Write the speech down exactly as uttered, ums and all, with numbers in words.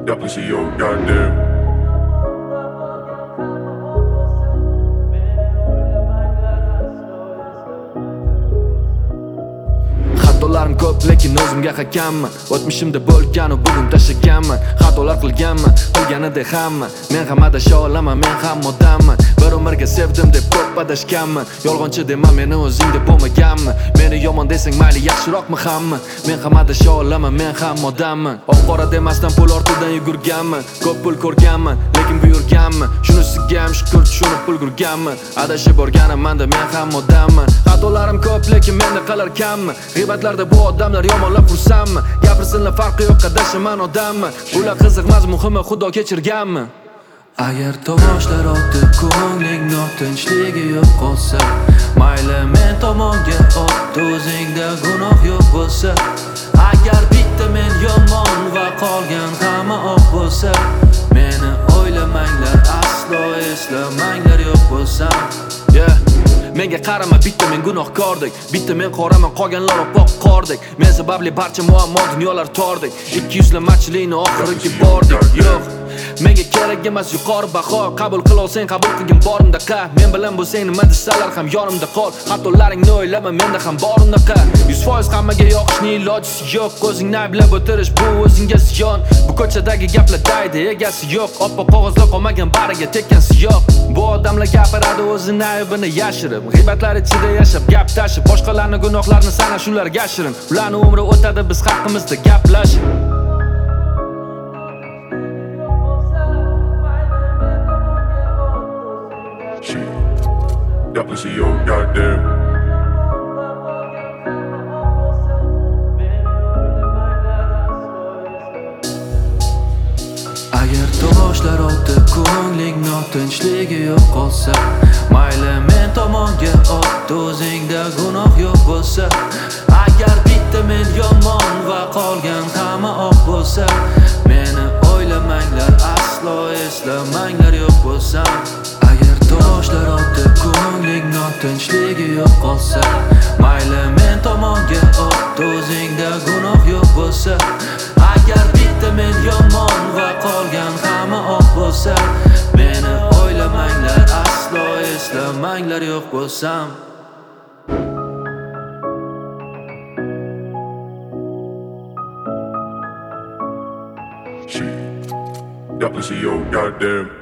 Definitely see your goddamn. Xatolarim ko'p, lekin o'zimga hakamman. O'tmishimda bo'lgan u bugun tashaganman. Xatolar qilganman, qilganidek hamma. Men ham adasha olaman, men ham odamman. Bir umrga sevdim deb ko'p adashganman. Yolg'onchi dema meni o'zing deb bo'lmaganman. Meni yomon desang mayli, yaxshiroqmi hamma. Men ham adasha olaman, men ham odamman. Oq-qora demasdan pul ortidan yugurganman. Ko'p pul ko'rganman, lekin buyurganman. Shunisiga ham shukur tushunib ulgurganman. Adashib borganimda men ham odamman. Xatolarim ko'p, lekin menda qilar kamman. G'iybatlarda bu odamlar yomonlab xursandman. Gapirsinlar, farqi yo'q, adashaman odamman. Bular qiziqmas, muhimi Xudo kechirganmi. Agar tomoshlar otib ko'ngling notinchligi yo'q qolsa, mayli men tomonga ot, o'zingda gunoh yo'q bo'lsa. Agar bitta men yomon va qolgan hamma oq bo'lsa, meni o'ylamanglar, aslo eslamanglar yo'q bo'lsam. Yeah. Menga qarama, bitta men gunohkordek, bitta men qoraman, qolganlar oppoq qordek. Men sababli barcha muammo dunyolar tordek. ikki yuzlamachilikni oxiriga bordik. Yo'q, menga kerak emas yuqori baho. Qabul qil olsang, qabul qilgin borimda qa. Men bilan bo'lsang nima desalar ham yonimda qol. Xatolaringni o'ylama, menda ham bor unaqa. yuz foiz hammaga yoqishning ilojisi yo'q. O'zingni ayblab o'tirish bu o'zingga ziyon. Bu ko'chadagi gaplar daydi, egasi yo'q. Oppoq qog'ozlar qolmagan, bariga tekkan siyoq. Bu odamlar gapiradi o'zini aybini yashirib. G'iybatlar ichida yashab, gap tashib, boshqalarni gunohlarini sana shularga shirin. Ularning umri o'tadi, biz haqimizda gaplashib. Definitely see your goddamn. Agar tomoshlar otib ko'ngling notinchligi yo'q qolsa, mayli men tomonga ot, o'zingda gunoh yo'q bo'lsa. Agar bitta men yomon va qolgan hamma oq bo'lsa, meni o'ylamanglar, aslo eslamanglar yo'q bo'lsam. Agar tomoshlar otib ko'ngling notinchligi yo'q qolsa, mayli men tomonga ot, o'zingda gunoh yo'q bo'lsa. Agar bitta men yomon va qolgan hamma oq bo'lsa, meni o'ylamanglar, aslo eslamanglar yo'q bo'lsam. Definitely see your goddamn.